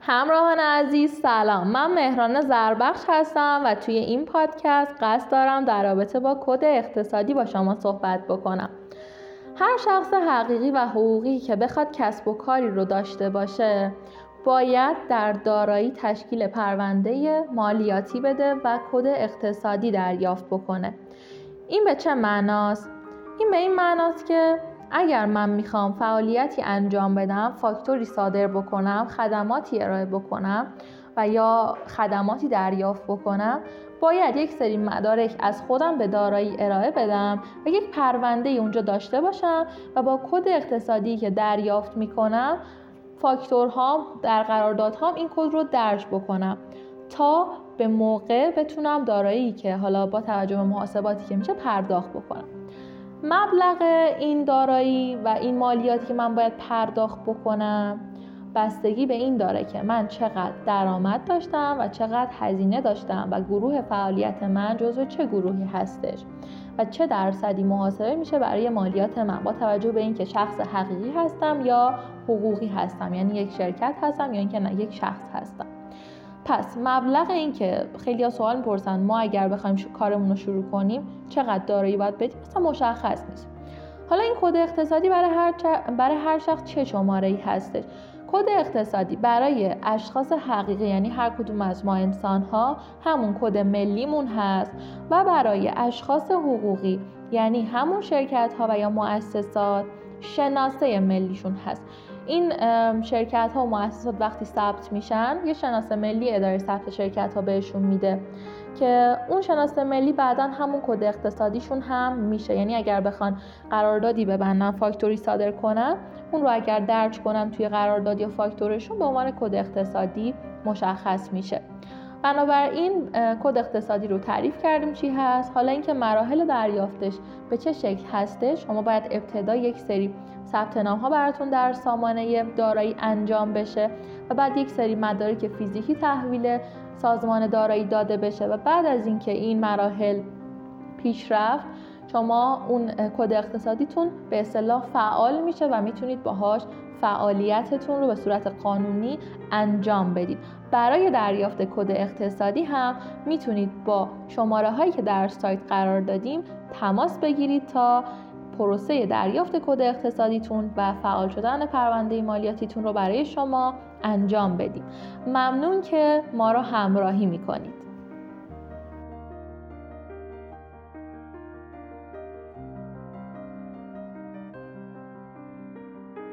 همراهان عزیز سلام، من مهران زربخش هستم و توی این پادکست قصد دارم در رابطه با کد اقتصادی با شما صحبت بکنم. هر شخص حقیقی و حقوقی که بخواد کسب و کاری رو داشته باشه باید در دارایی تشکیل پرونده مالیاتی بده و کد اقتصادی دریافت بکنه. این به چه معناست؟ این به این معناست که اگر من میخوام فعالیتی انجام بدم، فاکتوری صادر بکنم، خدماتی ارائه بکنم و یا خدماتی دریافت بکنم، باید یک سری مدارک از خودم به دارایی ارائه بدم و یک پرونده اونجا داشته باشم و با کد اقتصادی که دریافت میکنم فاکتورها در قراردادهام این کد رو درج بکنم تا به موقع بتونم دارایی که حالا با توجه به محاسباتی که میشه پرداخت بکنم. مبلغ این دارایی و این مالیاتی که من باید پرداخت بکنم بستگی به این داره که من چقدر درآمد داشتم و چقدر هزینه داشتم و گروه فعالیت من جزو چه گروهی هستش و چه درصدی محاسبه میشه برای مالیات من با توجه به اینکه شخص حقیقی هستم یا حقوقی هستم، یعنی یک شرکت هستم یا اینکه نه یک شخص هستم. پس مبلغ این که خیلی‌ها سوال می‌پرسن ما اگر بخوایم کارمون رو شروع کنیم چقدر دارایی باید بدیم، مثلا مشخص نیست. حالا این کد اقتصادی برای هر شخص چه شماره‌ای هستش؟ کد اقتصادی برای اشخاص حقیقی یعنی هر کدوم از ما انسان‌ها همون کد ملیمون هست و برای اشخاص حقوقی یعنی همون شرکت‌ها و یا مؤسسات شناسه ملیشون هست. این شرکت ها و مؤسسات وقتی ثبت میشن یه شناسه ملی اداره ثبت شرکت ها بهشون میده که اون شناسه ملی بعداً همون کد اقتصادیشون هم میشه. یعنی اگر بخوان قراردادی ببندن، فاکتوری صادر کنن، اون رو اگر درج کنن توی قرارداد یا فاکتورشون به عنوان کد اقتصادی مشخص میشه. بنابراین کد اقتصادی رو تعریف کردیم چی هست. حالا اینکه مراحل دریافتش به چه شکل هستش، شما باید ابتدا یک سری ثبت نام ها براتون در سامانه دارایی انجام بشه و بعد یک سری مدارک فیزیکی تحویل سازمان دارایی داده بشه و بعد از اینکه این مراحل پیش رفت شما اون کد اقتصادیتون به اصطلاح فعال میشه و میتونید باهاش فعالیتتون رو به صورت قانونی انجام بدید. برای دریافت کد اقتصادی هم میتونید با شماره هایی که در سایت قرار دادیم تماس بگیرید تا پروسه دریافت کد اقتصادیتون و فعال شدن پرونده مالیاتیتون رو برای شما انجام بدیم. ممنون که ما رو همراهی میکنید.